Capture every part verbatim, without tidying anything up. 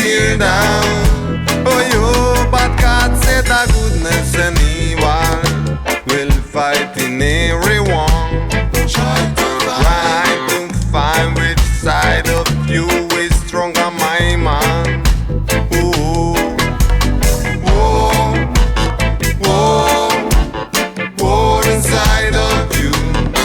tear down. Oh, you, but God said that goodness and evil will fight in everyone. Try to find which side of you is stronger, my man. Ooh, whoa, whoa, whoa inside of you.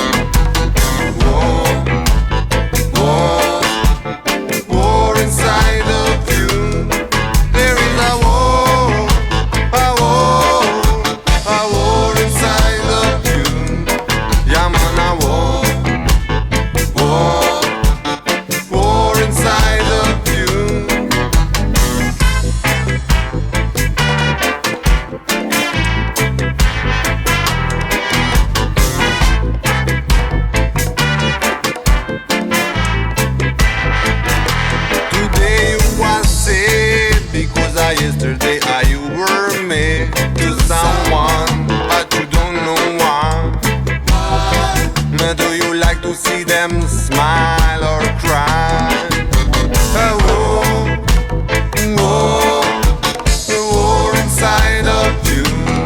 Whoa, whoa, whoa inside of you. There is a war, a war, a war inside of you. Yeah, man, a war, war, war inside of you. Today you are sad because I yesterday I you were made to someone, but you don't know why. Now, do you like to see them smile or cry? A war, war, a war inside of you.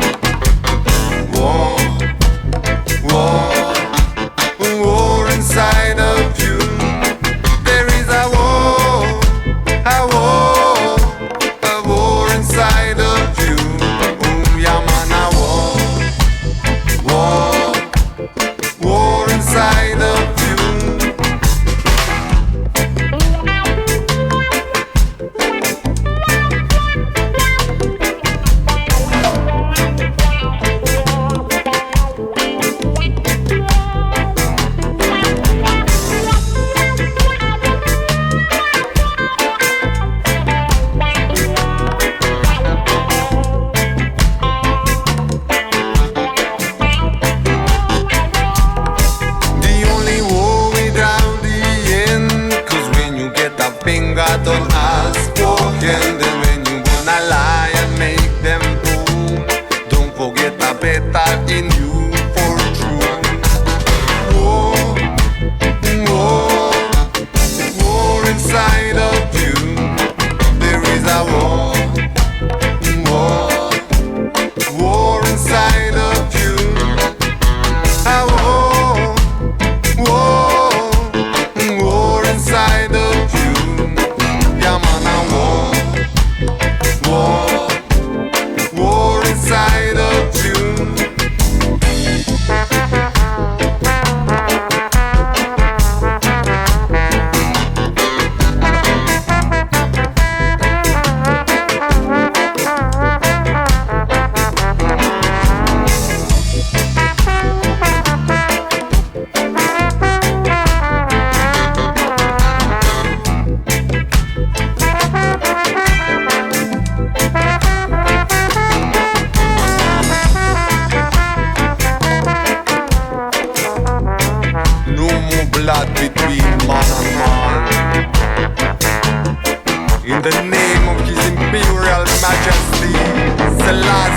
War, war, a war inside of you. There is a war, a war, a war inside of you. Oh, yeah, man, a war, war, war inside of you. The only war without the end. Cause when you get a finger done as spoken, then when you gonna lie and make them prove, don't forget a better in you for true. War, war, war inside of you. There is a war, war, war inside of you. A war, war, war inside of you. Yeah, man, a war, war, war inside of you. No more blood between man and man. In the name of His Imperial Majesty, Selassie